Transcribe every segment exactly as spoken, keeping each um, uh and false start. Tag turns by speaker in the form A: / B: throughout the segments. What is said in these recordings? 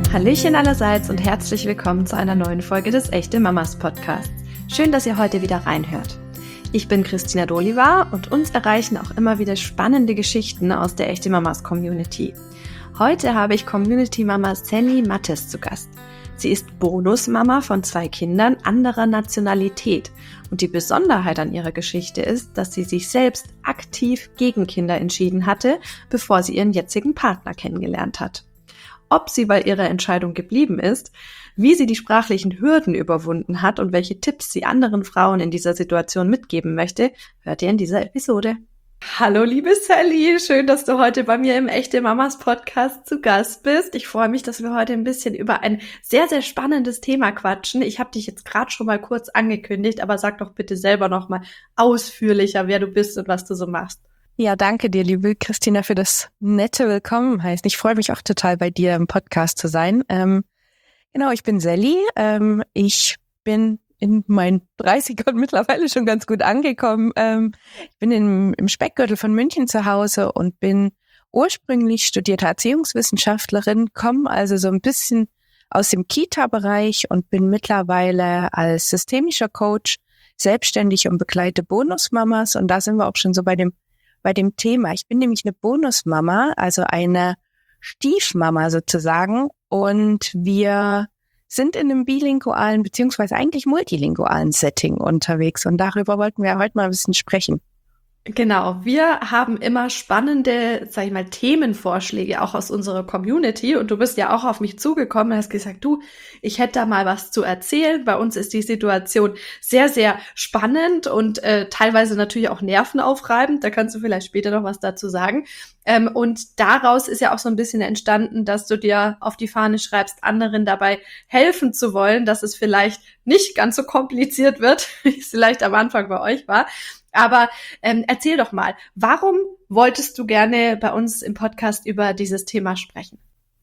A: Hallöchen allerseits und herzlich willkommen zu einer neuen Folge des Echte Mamas Podcasts. Schön, dass ihr heute wieder reinhört. Ich bin Christina Dolivar und uns erreichen auch immer wieder spannende Geschichten aus der Echte Mamas Community. Heute habe ich Community-Mama Sally Mattes zu Gast. Sie ist Bonusmama von zwei Kindern anderer Nationalität und die Besonderheit an ihrer Geschichte ist, dass sie sich selbst aktiv gegen Kinder entschieden hatte, bevor sie ihren jetzigen Partner kennengelernt hat. Ob sie bei ihrer Entscheidung geblieben ist, wie sie die sprachlichen Hürden überwunden hat und welche Tipps sie anderen Frauen in dieser Situation mitgeben möchte, hört ihr in dieser Episode. Hallo liebe Sally, schön, dass du heute bei mir im Echte Mamas Podcast zu Gast bist. Ich freue mich, dass wir heute ein bisschen über ein sehr, sehr spannendes Thema quatschen. Ich habe dich jetzt gerade schon mal kurz angekündigt, aber sag doch bitte selber noch mal ausführlicher, wer du bist und was du so machst.
B: Ja, danke dir, liebe Christina, für das nette Willkommen heißen. Ich freue mich auch total, bei dir im Podcast zu sein. Ähm, genau, ich bin Sally. Ähm, ich bin in meinen dreißigern mittlerweile schon ganz gut angekommen. Ähm, ich bin im, im Speckgürtel von München zu Hause und bin ursprünglich studierte Erziehungswissenschaftlerin, komme also so ein bisschen aus dem Kita-Bereich und bin mittlerweile als systemischer Coach selbstständig und begleite Bonusmamas. Und da sind wir auch schon so bei dem bei dem Thema. Ich bin nämlich eine Bonusmama, also eine Stiefmama sozusagen. Und wir sind in einem bilingualen beziehungsweise eigentlich multilingualen Setting unterwegs. Und darüber wollten wir heute mal ein bisschen sprechen.
A: Genau, wir haben immer spannende, sag ich mal, Themenvorschläge auch aus unserer Community und du bist ja auch auf mich zugekommen und hast gesagt, du, ich hätte da mal was zu erzählen. Bei uns ist die Situation sehr, sehr spannend und äh, teilweise natürlich auch nervenaufreibend. Da kannst du vielleicht später noch was dazu sagen. Ähm, und daraus ist ja auch so ein bisschen entstanden, dass du dir auf die Fahne schreibst, anderen dabei helfen zu wollen, dass es vielleicht nicht ganz so kompliziert wird, wie es vielleicht am Anfang bei euch war. Aber ähm, erzähl doch mal, warum wolltest du gerne bei uns im Podcast über dieses Thema sprechen?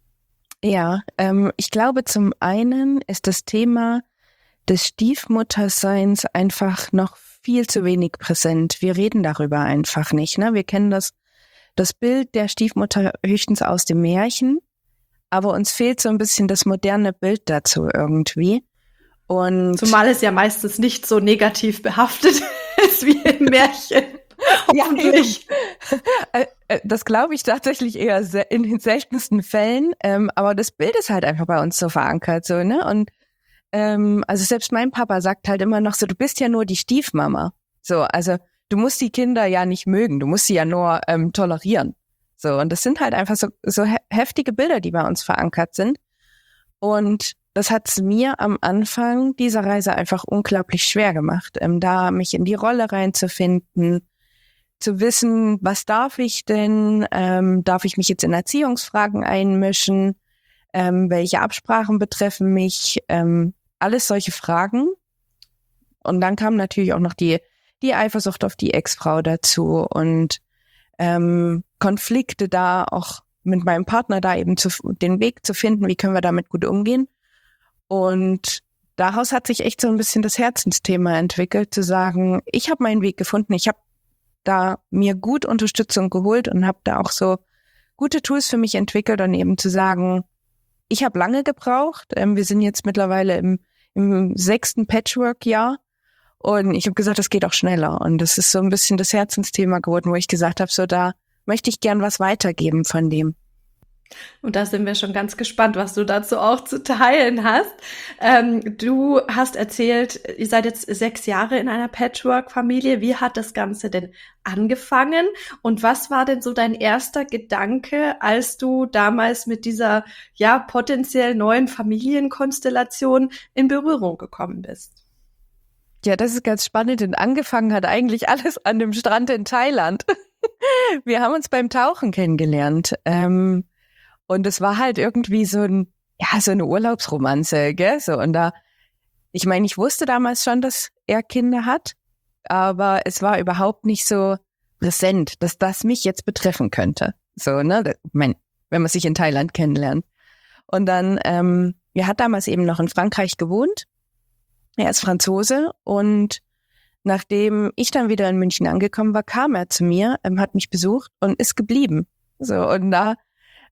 B: Ja, ähm, ich glaube, zum einen ist das Thema des Stiefmutterseins einfach noch viel zu wenig präsent. Wir reden darüber einfach nicht, ne? Wir kennen das, das Bild der Stiefmutter höchstens aus dem Märchen, aber uns fehlt so ein bisschen das moderne Bild dazu irgendwie. Und
A: zumal es ja meistens nicht so negativ behaftet ist wie im Märchen. Hoffentlich.
B: Ja, das glaube ich tatsächlich eher in den seltensten Fällen. Ähm, aber das Bild ist halt einfach bei uns so verankert, so, ne? Und ähm, also selbst mein Papa sagt halt immer noch so, du bist ja nur die Stiefmama. So, also du musst die Kinder ja nicht mögen, du musst sie ja nur ähm, tolerieren. So, und das sind halt einfach so, so he- heftige Bilder, die bei uns verankert sind. Und das hat es mir am Anfang dieser Reise einfach unglaublich schwer gemacht, ähm, da mich in die Rolle reinzufinden, zu wissen, was darf ich denn, ähm, darf ich mich jetzt in Erziehungsfragen einmischen, ähm, welche Absprachen betreffen mich, ähm, alles solche Fragen. Und dann kam natürlich auch noch die, die Eifersucht auf die Ex-Frau dazu und ähm, Konflikte da auch mit meinem Partner da eben zu, den Weg zu finden, wie können wir damit gut umgehen. Und daraus hat sich echt so ein bisschen das Herzensthema entwickelt, zu sagen, ich habe meinen Weg gefunden, ich habe da mir gut Unterstützung geholt und habe da auch so gute Tools für mich entwickelt und eben zu sagen, ich habe lange gebraucht, ähm, wir sind jetzt mittlerweile im, im sechsten Patchwork-Jahr und ich habe gesagt, das geht auch schneller und das ist so ein bisschen das Herzensthema geworden, wo ich gesagt habe, so da möchte ich gern was weitergeben von dem.
A: Und da sind wir schon ganz gespannt, was du dazu auch zu teilen hast. Ähm, du hast erzählt, ihr seid jetzt sechs Jahre in einer Patchwork-Familie. Wie hat das Ganze denn angefangen? Und was war denn so dein erster Gedanke, als du damals mit dieser ja potenziell neuen Familienkonstellation in Berührung gekommen bist?
B: Ja, das ist ganz spannend, denn angefangen hat eigentlich alles an dem Strand in Thailand. Wir haben uns beim Tauchen kennengelernt. Ähm, Und es war halt irgendwie so ein, ja, so eine Urlaubsromanze, gell, so. Und da, ich meine, ich wusste damals schon, dass er Kinder hat, aber es war überhaupt nicht so präsent, dass das mich jetzt betreffen könnte. So, ne, ich meine, wenn man sich in Thailand kennenlernt. Und dann, ähm, er hat damals eben noch in Frankreich gewohnt. Er ist Franzose und nachdem ich dann wieder in München angekommen war, kam er zu mir, ähm, hat mich besucht und ist geblieben. So, und da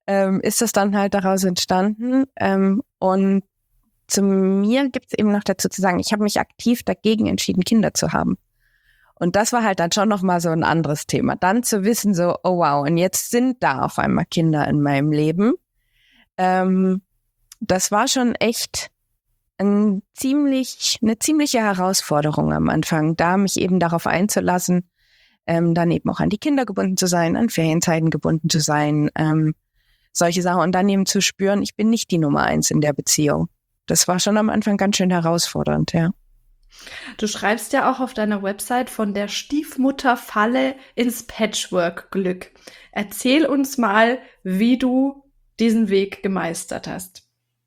B: ähm, ist das dann halt daraus entstanden. Ähm, und zu mir gibt es eben noch dazu zu sagen, ich habe mich aktiv dagegen entschieden, Kinder zu haben. Und das war halt dann schon nochmal so ein anderes Thema. Dann zu wissen so, oh wow, und jetzt sind da auf einmal Kinder in meinem Leben. Ähm, das war schon echt ein ziemlich, eine ziemliche Herausforderung am Anfang, da mich eben darauf einzulassen, ähm, dann eben auch an die Kinder gebunden zu sein, an Ferienzeiten gebunden zu sein, ähm, solche Sachen. Und dann eben zu spüren, ich bin nicht die Nummer eins in der Beziehung. Das war schon am Anfang ganz schön herausfordernd, ja.
A: Du schreibst ja auch auf deiner Website von der Stiefmutterfalle ins Patchwork-Glück. Erzähl uns mal, wie du diesen Weg gemeistert hast.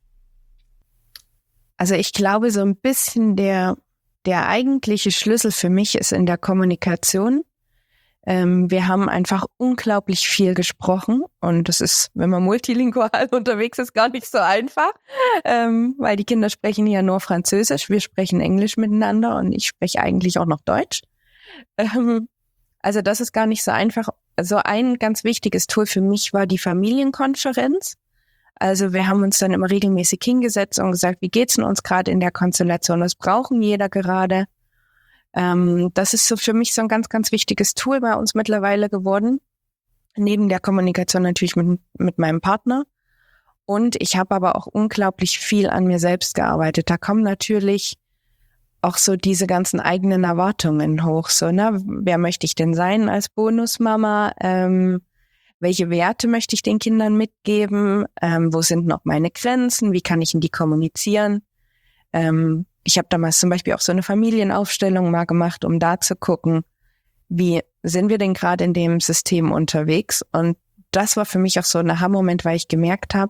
B: Also ich glaube, so ein bisschen der, der eigentliche Schlüssel für mich ist in der Kommunikation. Ähm, wir haben einfach unglaublich viel gesprochen und das ist, wenn man multilingual unterwegs ist, gar nicht so einfach, ähm, weil die Kinder sprechen ja nur Französisch, wir sprechen Englisch miteinander und ich spreche eigentlich auch noch Deutsch. Ähm, also das ist gar nicht so einfach. Also ein ganz wichtiges Tool für mich war die Familienkonferenz. Also wir haben uns dann immer regelmäßig hingesetzt und gesagt, wie geht's denn uns gerade in der Konstellation, was brauchen jeder gerade? Ähm, das ist so für mich so ein ganz, ganz wichtiges Tool bei uns mittlerweile geworden. Neben der Kommunikation natürlich mit, mit meinem Partner. Und ich habe aber auch unglaublich viel an mir selbst gearbeitet. Da kommen natürlich auch so diese ganzen eigenen Erwartungen hoch. So, ne, wer möchte ich denn sein als Bonusmama? Ähm, welche Werte möchte ich den Kindern mitgeben? Ähm, wo sind noch meine Grenzen? Wie kann ich in die kommunizieren? Ähm, Ich habe damals zum Beispiel auch so eine Familienaufstellung mal gemacht, um da zu gucken, wie sind wir denn gerade in dem System unterwegs? Und das war für mich auch so ein Aha-Moment, weil ich gemerkt habe,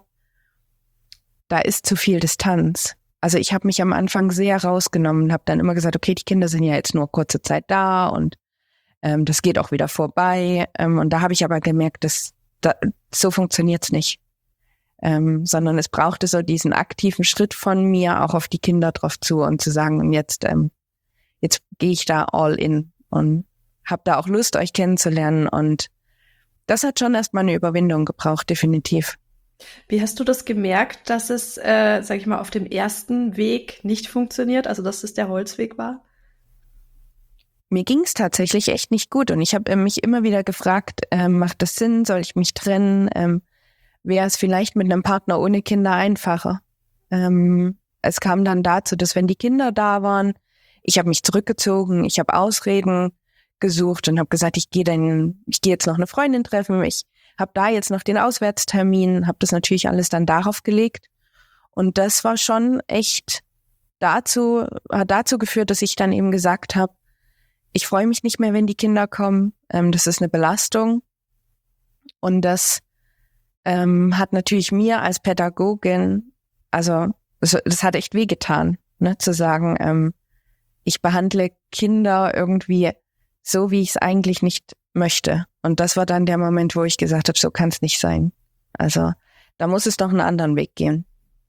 B: da ist zu viel Distanz. Also ich habe mich am Anfang sehr rausgenommen und habe dann immer gesagt, okay, die Kinder sind ja jetzt nur kurze Zeit da und ähm, das geht auch wieder vorbei. Ähm, und da habe ich aber gemerkt, dass da, so funktioniert's nicht. Ähm, sondern es brauchte so diesen aktiven Schritt von mir auch auf die Kinder drauf zu und zu sagen, und jetzt ähm, jetzt gehe ich da all in und habe da auch Lust, euch kennenzulernen. Und das hat schon erstmal eine Überwindung gebraucht, definitiv.
A: Wie hast du das gemerkt, dass es, äh, sag ich mal, auf dem ersten Weg nicht funktioniert, also dass es der Holzweg war?
B: Mir ging es tatsächlich echt nicht gut und ich habe äh, mich immer wieder gefragt, ähm, macht das Sinn, soll ich mich trennen? Ähm, Wäre es vielleicht mit einem Partner ohne Kinder einfacher? Ähm, es kam dann dazu, dass wenn die Kinder da waren, ich habe mich zurückgezogen, ich habe Ausreden gesucht und habe gesagt, ich gehe dann, ich gehe jetzt noch eine Freundin treffen, ich habe da jetzt noch den Auswärtstermin, habe das natürlich alles dann darauf gelegt und das war schon echt dazu, hat dazu geführt, dass ich dann eben gesagt habe, ich freue mich nicht mehr, wenn die Kinder kommen, ähm, das ist eine Belastung und das ähm, hat natürlich mir als Pädagogin, also das, das hat echt wehgetan, ne, zu sagen, ähm, ich behandle Kinder irgendwie so, wie ich es eigentlich nicht möchte. Und das war dann der Moment, wo ich gesagt habe, so kann es nicht sein. Also da muss es doch einen anderen Weg gehen.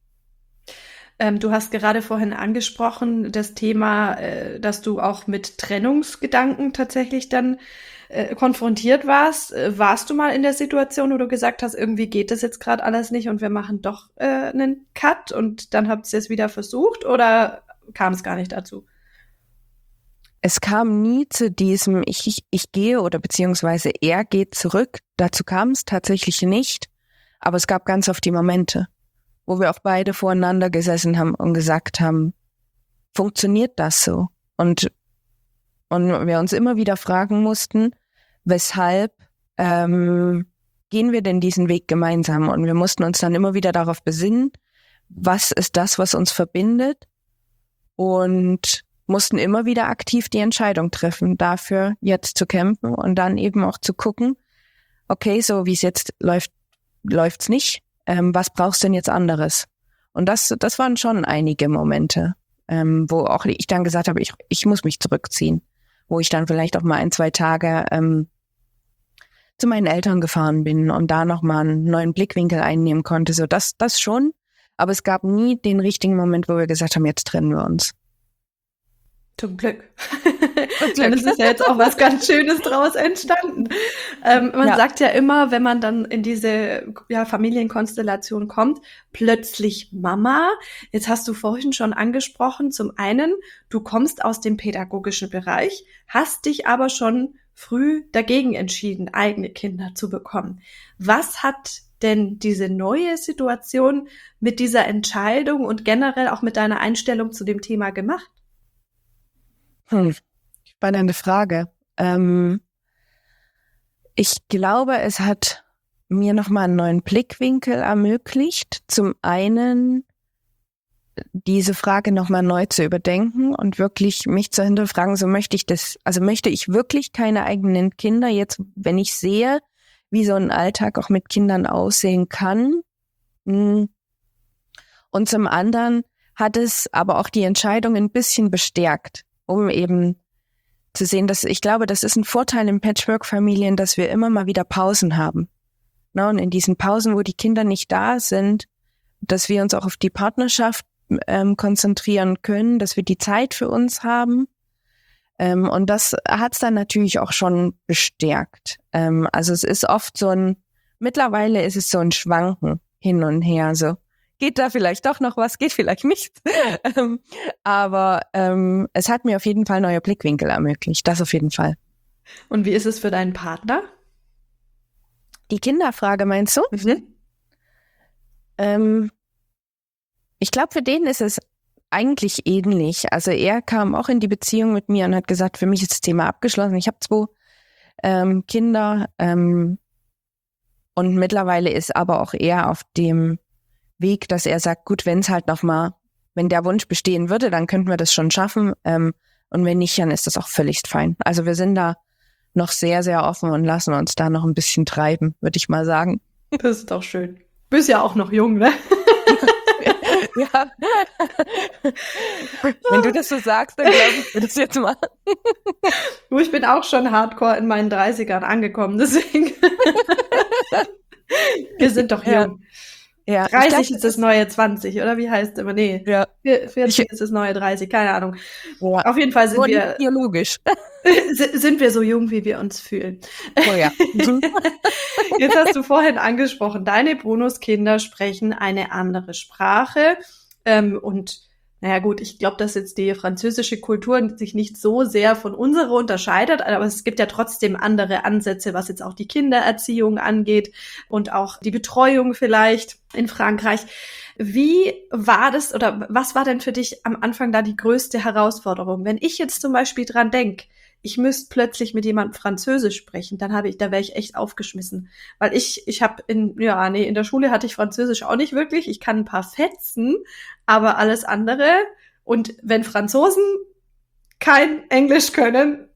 A: Ähm, du hast gerade vorhin angesprochen, das Thema, äh, dass du auch mit Trennungsgedanken tatsächlich dann äh, konfrontiert warst. Äh, warst du mal in der Situation, wo du gesagt hast, irgendwie geht das jetzt gerade alles nicht und wir machen doch äh, einen Cut und dann habt ihr es wieder versucht oder kam es gar nicht dazu?
B: Es kam nie zu diesem, ich, ich, ich gehe oder beziehungsweise er geht zurück. Dazu kam es tatsächlich nicht. Aber es gab ganz oft die Momente, wo wir auch beide voreinander gesessen haben und gesagt haben, funktioniert das so? Und, und wir uns immer wieder fragen mussten, weshalb ähm, gehen wir denn diesen Weg gemeinsam? Und wir mussten uns dann immer wieder darauf besinnen, was ist das, was uns verbindet? Und mussten immer wieder aktiv die Entscheidung treffen, dafür jetzt zu kämpfen und dann eben auch zu gucken, okay, so wie es jetzt läuft, läuft's nicht. Ähm, was brauchst du denn jetzt anderes? Und das, das waren schon einige Momente, ähm, wo auch ich dann gesagt habe, ich, ich muss mich zurückziehen, wo ich dann vielleicht auch mal ein, zwei Tage ähm, zu meinen Eltern gefahren bin und da nochmal einen neuen Blickwinkel einnehmen konnte. So das, das schon, aber es gab nie den richtigen Moment, wo wir gesagt haben, jetzt trennen wir uns.
A: Zum Glück. Zum Glück. Es ist ja jetzt auch was ganz Schönes draus entstanden. Ähm, man ja. sagt ja immer, wenn man dann in diese ja, Familienkonstellation kommt, plötzlich Mama. Jetzt hast du vorhin schon angesprochen, zum einen, du kommst aus dem pädagogischen Bereich, hast dich aber schon früh dagegen entschieden, eigene Kinder zu bekommen. Was hat denn diese neue Situation mit dieser Entscheidung und generell auch mit deiner Einstellung zu dem Thema gemacht?
B: Hm, spannende Frage. Ähm, ich glaube, es hat mir nochmal einen neuen Blickwinkel ermöglicht. Zum einen diese Frage nochmal neu zu überdenken und wirklich mich zu hinterfragen, so möchte ich das, also möchte ich wirklich keine eigenen Kinder jetzt, wenn ich sehe, wie so ein Alltag auch mit Kindern aussehen kann. Und zum anderen hat es aber auch die Entscheidung ein bisschen bestärkt, um eben zu sehen, dass ich glaube, das ist ein Vorteil in Patchwork-Familien, dass wir immer mal wieder Pausen haben. Na, und in diesen Pausen, wo die Kinder nicht da sind, dass wir uns auch auf die Partnerschaft ähm, konzentrieren können, dass wir die Zeit für uns haben. Ähm, und das hat es dann natürlich auch schon bestärkt. Ähm, also es ist oft so ein, mittlerweile ist es so ein Schwanken hin und her, so. Geht da vielleicht doch noch was, geht vielleicht nicht. ähm, aber ähm, es hat mir auf jeden Fall neue Blickwinkel ermöglicht, das auf jeden Fall.
A: Und wie ist es für deinen Partner?
B: Die Kinderfrage meinst du?
A: Mhm.
B: Ähm, ich glaube, für den ist es eigentlich ähnlich. Also er kam auch in die Beziehung mit mir und hat gesagt, für mich ist das Thema abgeschlossen. Ich habe zwei ähm, Kinder ähm, und mittlerweile ist aber auch er auf dem Weg, dass er sagt, gut, wenn es halt nochmal, wenn der Wunsch bestehen würde, dann könnten wir das schon schaffen. Ähm, und wenn nicht, dann ist das auch völlig fein. Also wir sind da noch sehr, sehr offen und lassen uns da noch ein bisschen treiben, würde ich mal sagen.
A: Das ist doch schön. Du bist ja auch noch jung, ne?
B: Ja. Wenn du das so sagst, dann glaube ich, würde das jetzt mal.
A: Du, ich bin auch schon hardcore in meinen dreißigern angekommen, deswegen. Wir sind doch jung. Ja. Ja, dreißig glaub, ist das neue zwanzig, oder wie heißt es immer? Nee, ja. vierzig ich, ist das neue dreißig, keine Ahnung. Ja. Auf jeden Fall sind
B: Nur
A: wir
B: biologisch.
A: sind wir so jung, wie wir uns fühlen.
B: Oh ja. Mhm.
A: Jetzt hast du vorhin angesprochen, deine Bonuskinder sprechen eine andere Sprache. Ähm, und naja gut, ich glaube, dass jetzt die französische Kultur sich nicht so sehr von unserer unterscheidet, aber es gibt ja trotzdem andere Ansätze, was jetzt auch die Kindererziehung angeht und auch die Betreuung vielleicht in Frankreich. Wie war das oder was war denn für dich am Anfang da die größte Herausforderung? Wenn ich jetzt zum Beispiel dran denke, ich müsste plötzlich mit jemandem Französisch sprechen, dann habe ich, da wäre ich echt aufgeschmissen, weil ich, ich habe in, ja, nee, in der Schule hatte ich Französisch auch nicht wirklich. Ich kann ein paar Fetzen, aber alles andere. Und wenn Franzosen kein Englisch können,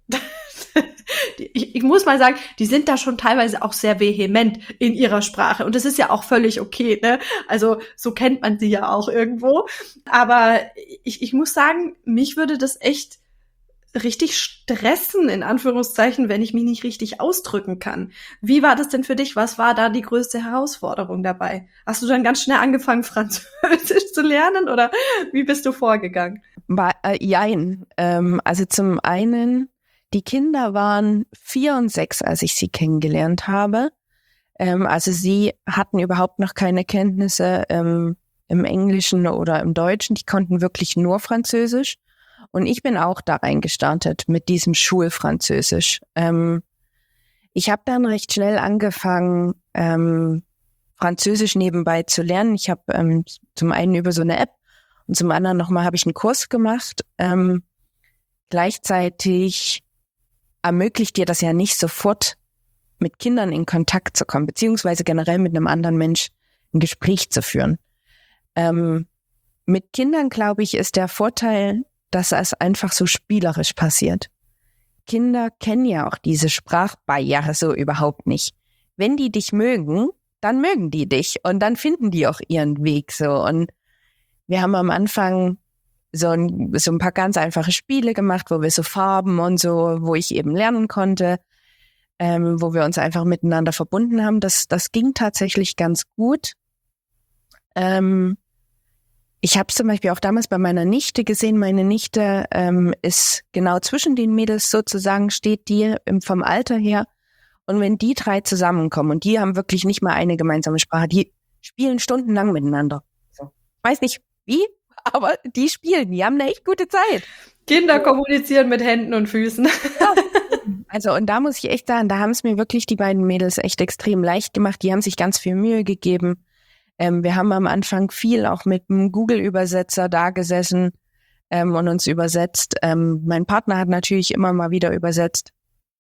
A: ich, ich muss mal sagen, die sind da schon teilweise auch sehr vehement in ihrer Sprache. Und das ist ja auch völlig okay, ne? Also so kennt man sie ja auch irgendwo. Aber ich, ich muss sagen, mich würde das echt richtig stressen, in Anführungszeichen, wenn ich mich nicht richtig ausdrücken kann. Wie war das denn für dich? Was war da die größte Herausforderung dabei? Hast du dann ganz schnell angefangen, Französisch zu lernen oder wie bist du vorgegangen?
B: Bei, äh, jein. Ähm, also zum einen, die Kinder waren vier und sechs, als ich sie kennengelernt habe. Ähm, also sie hatten überhaupt noch keine Kenntnisse ähm, im Englischen oder im Deutschen. Die konnten wirklich nur Französisch. Und ich bin auch da reingestartet mit diesem Schulfranzösisch. Ähm, ich habe dann recht schnell angefangen, ähm, Französisch nebenbei zu lernen. Ich habe ähm, zum einen über so eine App und zum anderen nochmal habe ich einen Kurs gemacht. Ähm, gleichzeitig ermöglicht dir das ja nicht sofort, mit Kindern in Kontakt zu kommen, beziehungsweise generell mit einem anderen Mensch ein Gespräch zu führen. Ähm, mit Kindern, glaube ich, ist der Vorteil, dass es einfach so spielerisch passiert. Kinder kennen ja auch diese Sprachbarriere so überhaupt nicht. Wenn die dich mögen, dann mögen die dich und dann finden die auch ihren Weg so. Und wir haben am Anfang so ein, so ein paar ganz einfache Spiele gemacht, wo wir so Farben und so, wo ich eben lernen konnte, ähm, wo wir uns einfach miteinander verbunden haben. Das, das ging tatsächlich ganz gut. Ähm, ich habe zum Beispiel auch damals bei meiner Nichte gesehen, meine Nichte ähm, ist genau zwischen den Mädels sozusagen, steht die im, vom Alter her. Und wenn die drei zusammenkommen und die haben wirklich nicht mal eine gemeinsame Sprache, die spielen stundenlang miteinander. So. Weiß nicht wie, aber die spielen, die haben eine echt gute Zeit.
A: Kinder kommunizieren mit Händen und Füßen.
B: Ja. Also und da muss ich echt sagen, da haben es mir wirklich die beiden Mädels echt extrem leicht gemacht. Die haben sich ganz viel Mühe gegeben. Ähm, wir haben am Anfang viel auch mit einem Google-Übersetzer da gesessen ähm, und uns übersetzt. Ähm, mein Partner hat natürlich immer mal wieder übersetzt.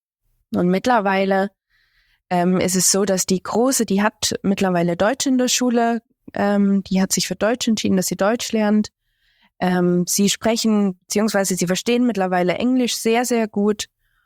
B: Und mittlerweile ähm, ist es so, dass die Große, die hat mittlerweile Deutsch in der Schule. Ähm, die hat sich für Deutsch entschieden, dass sie Deutsch lernt. Ähm, sie sprechen, beziehungsweise sie verstehen mittlerweile Englisch sehr, sehr gut.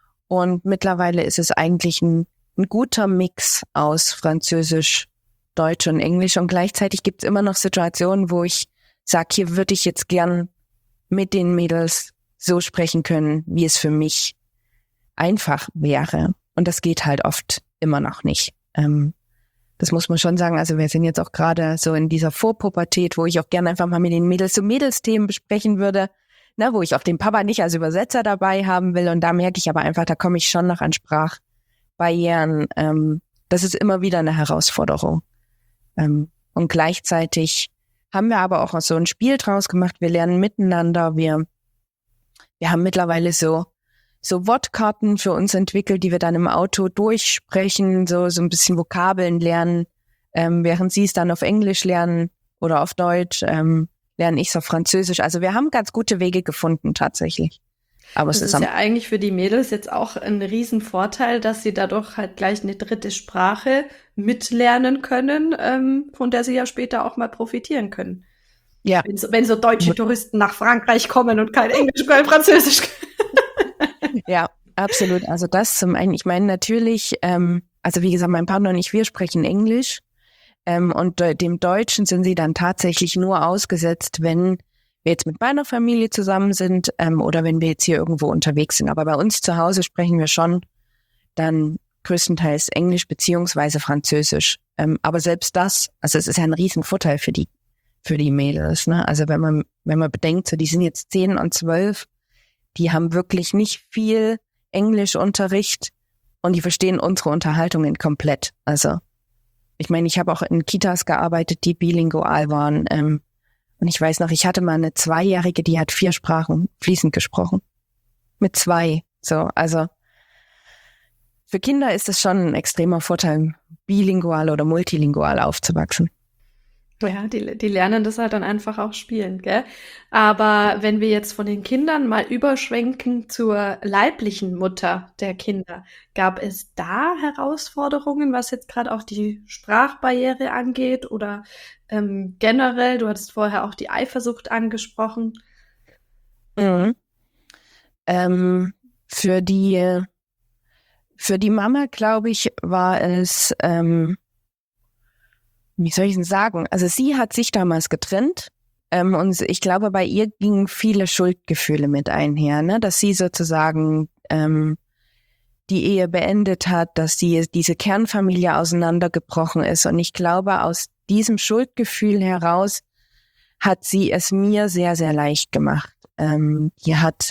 B: Und mittlerweile ist es eigentlich ein, ein guter Mix aus Französisch, Deutsch und Englisch. Und gleichzeitig gibt es immer noch Situationen, wo ich sage, hier würde ich jetzt gern mit den Mädels so sprechen können, wie es für mich einfach wäre. Und das geht halt oft immer noch nicht. Ähm, das muss man schon sagen. Also wir sind jetzt auch gerade so in dieser Vorpubertät, wo ich auch gerne einfach mal mit den Mädels so Mädelsthemen besprechen würde, ne, wo ich auch den Papa nicht als Übersetzer dabei haben will. Und da merke ich aber einfach, da komme ich schon noch an Sprachbarrieren. Ähm, das ist immer wieder eine Herausforderung. Ähm, und gleichzeitig haben wir aber auch so ein Spiel draus gemacht. Wir lernen miteinander. Wir, wir haben mittlerweile so, so Wortkarten für uns entwickelt, die wir dann im Auto durchsprechen, so, so ein bisschen Vokabeln lernen, ähm, während sie es dann auf Englisch lernen oder auf Deutsch, ähm, lerne ich es auf Französisch. Also wir haben ganz gute Wege gefunden, tatsächlich. Aber
A: das
B: es ist,
A: ist ja eigentlich für die Mädels jetzt auch ein Riesenvorteil, dass sie dadurch halt gleich eine dritte Sprache mitlernen können, ähm, von der sie ja später auch mal profitieren können.
B: Ja.
A: Wenn so, wenn so deutsche Touristen nach Frankreich kommen und kein Englisch, kein Französisch können.
B: Ja, absolut. Also das zum einen, ich meine natürlich, ähm, also wie gesagt, mein Partner und ich, wir sprechen Englisch. Ähm, und de- dem Deutschen sind sie dann tatsächlich nur ausgesetzt, wenn wir jetzt mit meiner Familie zusammen sind ähm, oder wenn wir jetzt hier irgendwo unterwegs sind. Aber bei uns zu Hause sprechen wir schon dann größtenteils Englisch beziehungsweise Französisch. Ähm, aber selbst das, also es ist ja ein Riesenvorteil für die für die Mädels. Ne? Also wenn man wenn man bedenkt, so die sind jetzt zehn und zwölf, die haben wirklich nicht viel Englischunterricht und die verstehen unsere Unterhaltungen komplett. Also ich meine, ich habe auch in Kitas gearbeitet, die bilingual waren. Ähm, und ich weiß noch, ich hatte mal eine Zweijährige, die hat vier Sprachen fließend gesprochen. Mit zwei. So, also für Kinder ist es schon ein extremer Vorteil, bilingual oder multilingual aufzuwachsen.
A: Ja, die, die lernen das halt dann einfach auch spielen, gell? Aber wenn wir jetzt von den Kindern mal überschwenken zur leiblichen Mutter der Kinder, gab es da Herausforderungen, was jetzt gerade auch die Sprachbarriere angeht oder ähm, generell, du hattest vorher auch die Eifersucht angesprochen.
B: Mhm. Ähm, für die, für die Mama, glaube ich, war es, ähm, wie soll ich denn sagen? Also sie hat sich damals getrennt ähm, und ich glaube, bei ihr gingen viele Schuldgefühle mit einher, ne? Dass sie sozusagen ähm, die Ehe beendet hat, dass sie diese Kernfamilie auseinandergebrochen ist. Und ich glaube, aus diesem Schuldgefühl heraus hat sie es mir sehr, sehr leicht gemacht. Ähm, die hat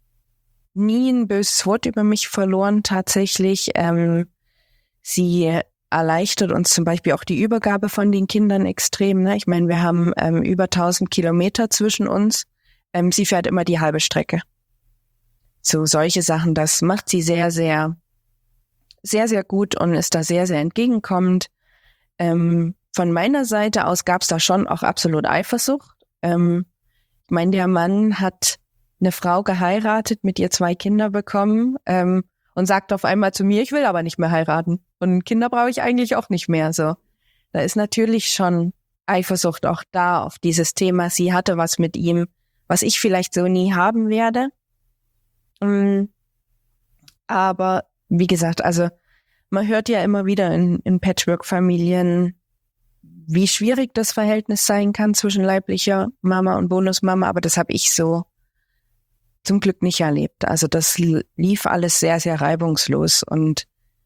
B: nie ein böses Wort über mich verloren tatsächlich. Ähm, sie erleichtert uns zum Beispiel auch die Übergabe von den Kindern extrem. Ne? Ich meine, wir haben ähm, über tausend Kilometer zwischen uns. Ähm, sie fährt immer die halbe Strecke. So solche Sachen, das macht sie sehr, sehr, sehr, sehr gut und ist da sehr, sehr entgegenkommend. Ähm, von meiner Seite aus gab es da schon auch absolut Eifersucht. Ähm, ich meine, der Mann hat eine Frau geheiratet, mit ihr zwei Kinder bekommen ähm, und sagt auf einmal zu mir, ich will aber nicht mehr heiraten. Und Kinder brauche ich eigentlich auch nicht mehr. So, da ist natürlich schon Eifersucht auch da auf dieses Thema. Sie hatte was mit ihm, was ich vielleicht so nie haben werde. Ähm, aber wie gesagt, also man hört ja immer wieder in, in Patchwork-Familien, wie schwierig das Verhältnis sein kann zwischen leiblicher Mama und Bonusmama. Aber das habe ich so zum Glück nicht erlebt. Also das lief alles sehr, sehr reibungslos und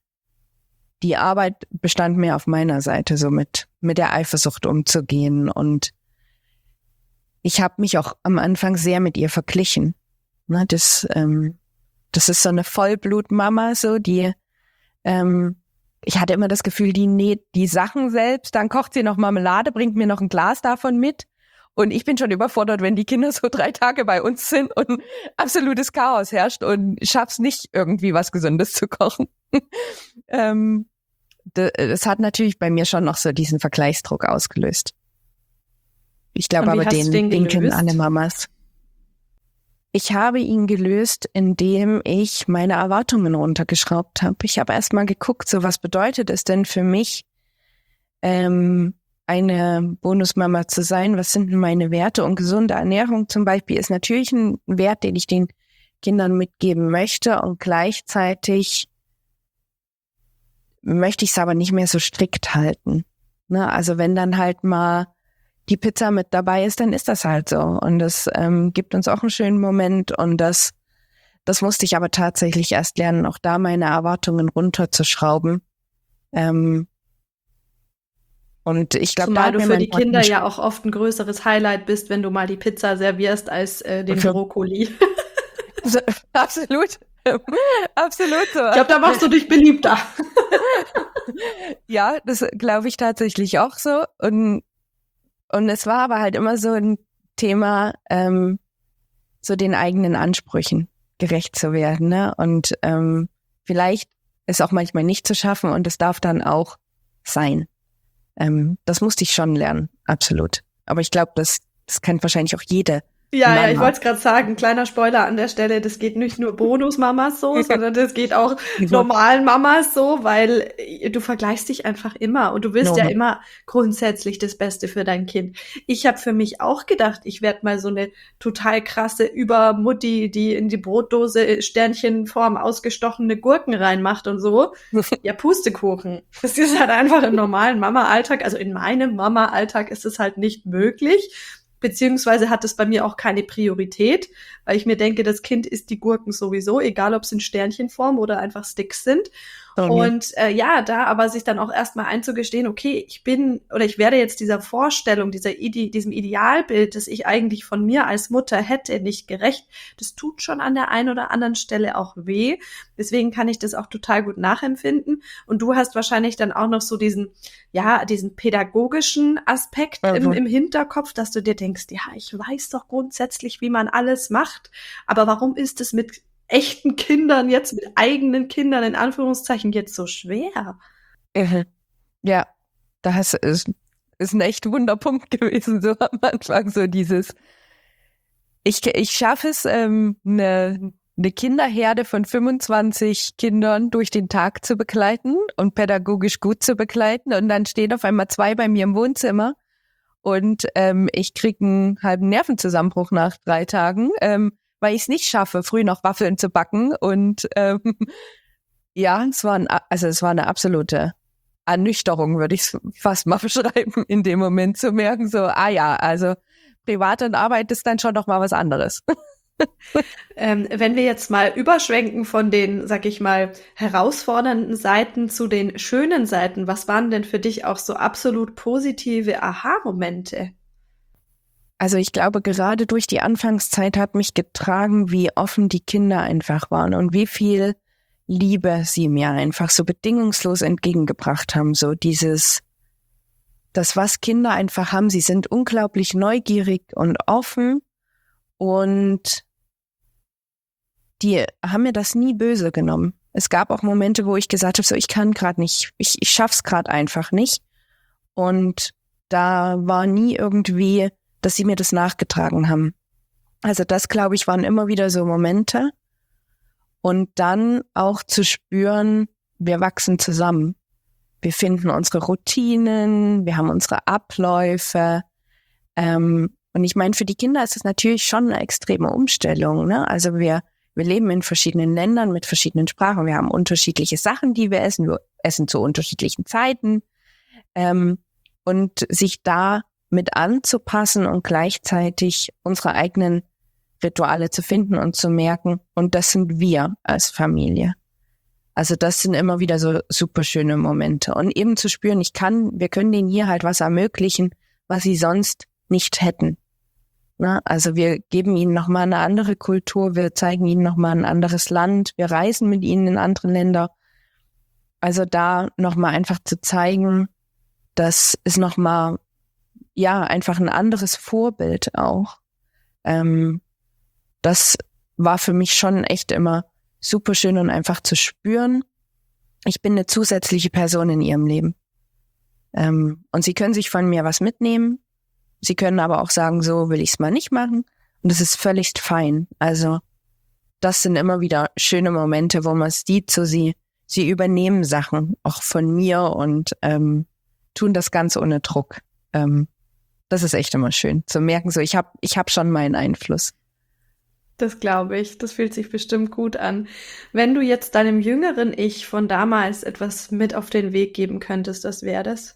B: die Arbeit bestand mehr auf meiner Seite, so mit, mit der Eifersucht umzugehen und ich habe mich auch am Anfang sehr mit ihr verglichen. Ne, das, ähm, das ist so eine Vollblutmama, so die, ähm, ich hatte immer das Gefühl, die näht die Sachen selbst, dann kocht sie noch Marmelade, bringt mir noch ein Glas davon mit. Und ich bin schon überfordert, wenn die Kinder so drei Tage bei uns sind und absolutes Chaos herrscht und schaff's nicht, irgendwie was Gesundes zu kochen. ähm, das hat natürlich bei mir schon noch so diesen Vergleichsdruck ausgelöst. Ich glaube aber, den, den, den kennen alle Mamas. Ich habe ihn gelöst, indem ich meine Erwartungen runtergeschraubt habe. Ich habe erst mal geguckt, so was bedeutet es denn für mich, ähm, eine Bonusmama zu sein? Was sind denn meine Werte? Und gesunde Ernährung zum Beispiel ist natürlich ein Wert, den ich den Kindern mitgeben möchte. Und gleichzeitig möchte ich es aber nicht mehr so strikt halten. Ne? Also wenn dann halt mal die Pizza mit dabei ist, dann ist das halt so. Und das ähm, gibt uns auch einen schönen Moment. Und das, das musste ich aber tatsächlich erst lernen, auch da meine Erwartungen runterzuschrauben. Ähm, und ich glaube,
A: zumal du für die Kinder ja auch oft ein größeres Highlight bist, wenn du mal die Pizza servierst als äh, den für Brokkoli.
B: Absolut. Absolut so.
A: Ich glaube, da machst du dich beliebter.
B: Ja, das glaube ich tatsächlich auch so. Und Und es war aber halt immer so ein Thema, ähm, so den eigenen Ansprüchen gerecht zu werden, ne? Und ähm, vielleicht ist auch manchmal nicht zu schaffen und es darf dann auch sein. Ähm, das musste ich schon lernen, absolut. Aber ich glaube, das, das kennt wahrscheinlich auch jede
A: Ja,
B: Mama.
A: ja, ich wollte es gerade sagen, kleiner Spoiler an der Stelle, das geht nicht nur Bonus-Mamas so, sondern das geht auch normalen Mamas so, weil du vergleichst dich einfach immer und du willst no. ja immer grundsätzlich das Beste für dein Kind. Ich habe für mich auch gedacht, ich werde mal so eine total krasse Übermutti, die in die Brotdose Sternchenform ausgestochene Gurken reinmacht und so. Ja, Pustekuchen. Das ist halt einfach im normalen Mama-Alltag, also in meinem Mama-Alltag ist es halt nicht möglich. Beziehungsweise hat es bei mir auch keine Priorität, weil ich mir denke, das Kind isst die Gurken sowieso, egal ob es in Sternchenform oder einfach Sticks sind. Okay. Und äh, ja, da aber sich dann auch erstmal einzugestehen, okay, ich bin oder ich werde jetzt dieser Vorstellung, dieser Ide- diesem Idealbild, das ich eigentlich von mir als Mutter hätte, nicht gerecht. Das tut schon an der einen oder anderen Stelle auch weh. Deswegen kann ich das auch total gut nachempfinden. Und du hast wahrscheinlich dann auch noch so diesen, ja, diesen pädagogischen Aspekt mhm. im, im Hinterkopf, dass du dir denkst, ja, ich weiß doch grundsätzlich, wie man alles macht. Aber warum ist es mit echten Kindern jetzt, mit eigenen Kindern in Anführungszeichen jetzt so schwer?
B: Ja, das ist, ist ein echt Wunderpunkt gewesen, so am Anfang, so dieses, ich, ich schaffe es, ähm, eine, eine Kinderherde von fünfundzwanzig Kindern durch den Tag zu begleiten und pädagogisch gut zu begleiten und dann stehen auf einmal zwei bei mir im Wohnzimmer und ähm, ich kriege einen halben Nervenzusammenbruch nach drei Tagen, ähm, weil ich es nicht schaffe, früh noch Waffeln zu backen. Und ähm, ja, es war, ein, also es war eine absolute Ernüchterung, würde ich es fast mal beschreiben, in dem Moment zu merken, so, ah ja, also Privat und Arbeit ist dann schon noch mal was anderes.
A: ähm, wenn wir jetzt mal überschwenken von den, sag ich mal, herausfordernden Seiten zu den schönen Seiten, was waren denn für dich auch so absolut positive Aha-Momente?
B: Also ich glaube, gerade durch die Anfangszeit hat mich getragen, wie offen die Kinder einfach waren und wie viel Liebe sie mir einfach so bedingungslos entgegengebracht haben. So dieses, das was Kinder einfach haben, sie sind unglaublich neugierig und offen und die haben mir das nie böse genommen. Es gab auch Momente, wo ich gesagt habe, so ich kann gerade nicht, ich, ich schaff's gerade einfach nicht. Und da war nie irgendwie, dass sie mir das nachgetragen haben. Also das, glaube ich, waren immer wieder so Momente. Und dann auch zu spüren, wir wachsen zusammen. Wir finden unsere Routinen, wir haben unsere Abläufe. Ähm, und ich meine, für die Kinder ist es natürlich schon eine extreme Umstellung, ne? Also wir, wir leben in verschiedenen Ländern mit verschiedenen Sprachen. Wir haben unterschiedliche Sachen, die wir essen. Wir essen zu unterschiedlichen Zeiten. Ähm, und sich da mit anzupassen und gleichzeitig unsere eigenen Rituale zu finden und zu merken, und das sind wir als Familie. Also das sind immer wieder so super schöne Momente. Und eben zu spüren, ich kann, wir können denen hier halt was ermöglichen, was sie sonst nicht hätten. Ne? Also wir geben ihnen nochmal eine andere Kultur, wir zeigen ihnen nochmal ein anderes Land, wir reisen mit ihnen in andere Länder. Also da nochmal einfach zu zeigen, das ist nochmal, ja, einfach ein anderes Vorbild auch. Ähm, das war für mich schon echt immer super schön und einfach zu spüren, ich bin eine zusätzliche Person in ihrem Leben. Ähm, und sie können sich von mir was mitnehmen. Sie können aber auch sagen, so will ich es mal nicht machen. Und das ist völlig fein. Also das sind immer wieder schöne Momente, wo man sieht, so sie, sie übernehmen Sachen auch von mir und ähm, tun das ganz ohne Druck. Ähm, das ist echt immer schön zu merken, so ich habe ich hab schon meinen Einfluss.
A: Das glaube ich. Das fühlt sich bestimmt gut an. Wenn du jetzt deinem jüngeren Ich von damals etwas mit auf den Weg geben könntest, was wäre das?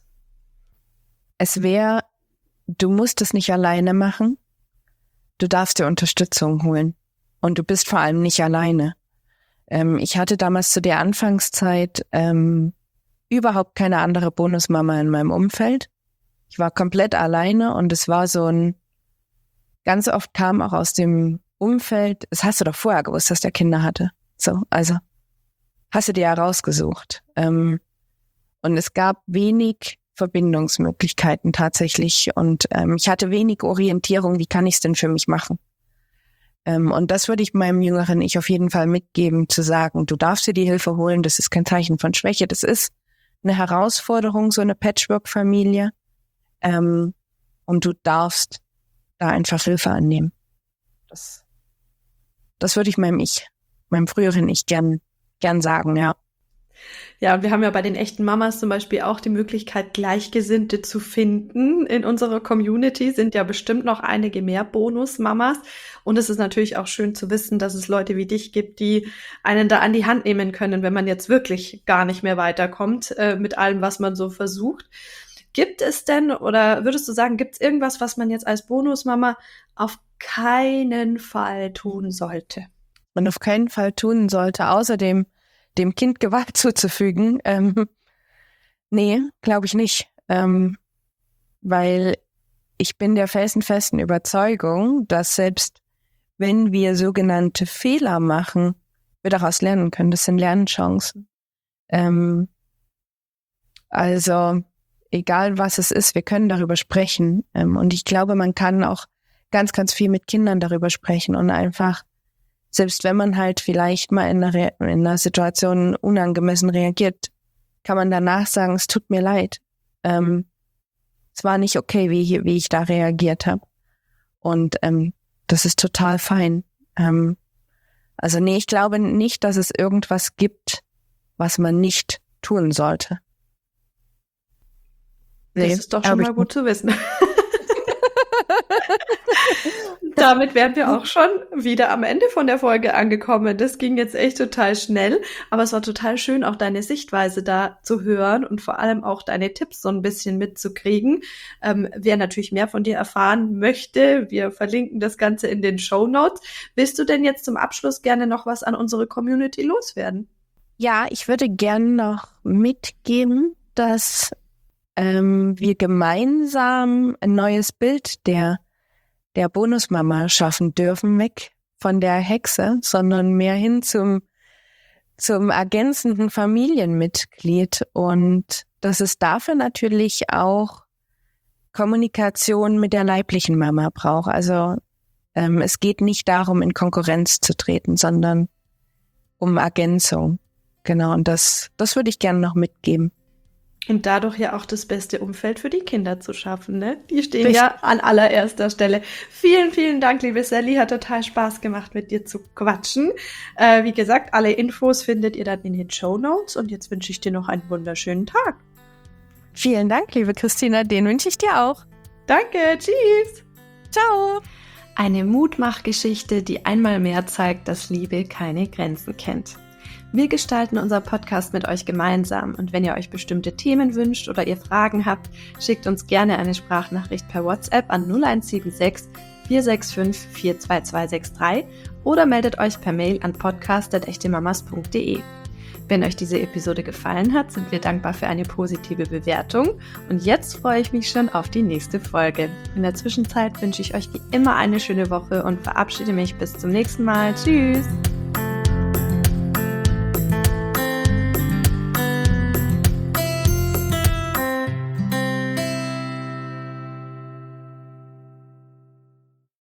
B: Es wäre, du musst es nicht alleine machen. Du darfst dir Unterstützung holen. Und du bist vor allem nicht alleine. Ähm, ich hatte damals zu der Anfangszeit ähm, überhaupt keine andere Bonusmama in meinem Umfeld. Ich war komplett alleine und es war so ein, ganz oft kam auch aus dem Umfeld, das hast du doch vorher gewusst, dass der Kinder hatte. So, also hast du dir ja rausgesucht. Ähm, und es gab wenig Verbindungsmöglichkeiten tatsächlich und ähm, ich hatte wenig Orientierung, wie kann ich es denn für mich machen? Ähm, und das würde ich meinem jüngeren Ich auf jeden Fall mitgeben, zu sagen, du darfst dir die Hilfe holen, das ist kein Zeichen von Schwäche, das ist eine Herausforderung, so eine Patchwork-Familie ähm, und du darfst da einfach Hilfe annehmen. Das Das würde ich meinem Ich, meinem früheren Ich gern, gern sagen, ja.
A: Ja, und wir haben ja bei den echten Mamas zum Beispiel auch die Möglichkeit, Gleichgesinnte zu finden. In unserer Community sind ja bestimmt noch einige mehr Bonusmamas. Und es ist natürlich auch schön zu wissen, dass es Leute wie dich gibt, die einen da an die Hand nehmen können, wenn man jetzt wirklich gar nicht mehr weiterkommt äh, mit allem, was man so versucht. Gibt es denn, oder würdest du sagen, gibt es irgendwas, was man jetzt als Bonusmama auf keinen Fall tun sollte?
B: Man auf keinen Fall tun sollte, außerdem dem Kind Gewalt zuzufügen. Ähm, nee, glaube ich nicht. Ähm, weil ich bin der felsenfesten Überzeugung, dass selbst wenn wir sogenannte Fehler machen, wir daraus lernen können. Das sind Lernchancen. Ähm, also egal was es ist, wir können darüber sprechen. Ähm, und ich glaube, man kann auch ganz, ganz viel mit Kindern darüber sprechen und einfach, selbst wenn man halt vielleicht mal in einer, Re- in einer Situation unangemessen reagiert, kann man danach sagen, es tut mir leid. Ähm, es war nicht okay, wie ich, wie ich da reagiert habe. Und ähm, das ist total fein. Ähm, also nee, ich glaube nicht, dass es irgendwas gibt, was man nicht tun sollte.
A: Nee, das ist doch schon mal gut zu wissen. Damit wären wir auch schon wieder am Ende von der Folge angekommen. Das ging jetzt echt total schnell, aber es war total schön, auch deine Sichtweise da zu hören und vor allem auch deine Tipps so ein bisschen mitzukriegen. Ähm, wer natürlich mehr von dir erfahren möchte, wir verlinken das Ganze in den Shownotes. Willst du denn jetzt zum Abschluss gerne noch was an unsere Community loswerden?
B: Ja, ich würde gerne noch mitgeben, dass ähm, wir gemeinsam ein neues Bild der der Bonusmama schaffen dürfen, weg von der Hexe, sondern mehr hin zum zum ergänzenden Familienmitglied. Und dass es dafür natürlich auch Kommunikation mit der leiblichen Mama braucht. Also ähm, es geht nicht darum, in Konkurrenz zu treten, sondern um Ergänzung. Genau, und das das würde ich gerne noch mitgeben.
A: Und dadurch ja auch das beste Umfeld für die Kinder zu schaffen, ne? Die stehen Richtig. Ja an allererster Stelle. Vielen, vielen Dank, liebe Sally. Hat total Spaß gemacht, mit dir zu quatschen. Äh, wie gesagt, alle Infos findet ihr dann in den Shownotes. Und jetzt wünsche ich dir noch einen wunderschönen Tag.
B: Vielen Dank, liebe Christina. Den wünsche ich dir auch.
A: Danke. Tschüss.
B: Ciao.
A: Eine Mutmachgeschichte, die einmal mehr zeigt, dass Liebe keine Grenzen kennt. Wir gestalten unser Podcast mit euch gemeinsam und wenn ihr euch bestimmte Themen wünscht oder ihr Fragen habt, schickt uns gerne eine Sprachnachricht per WhatsApp an null eins sieben sechs, vier sechs fünf, vier zwei zwei sechs drei oder meldet euch per Mail an podcast at echtemamas punkt de. Wenn euch diese Episode gefallen hat, sind wir dankbar für eine positive Bewertung. Und jetzt freue ich mich schon auf die nächste Folge. In der Zwischenzeit wünsche ich euch wie immer eine schöne Woche und verabschiede mich bis zum nächsten Mal. Tschüss!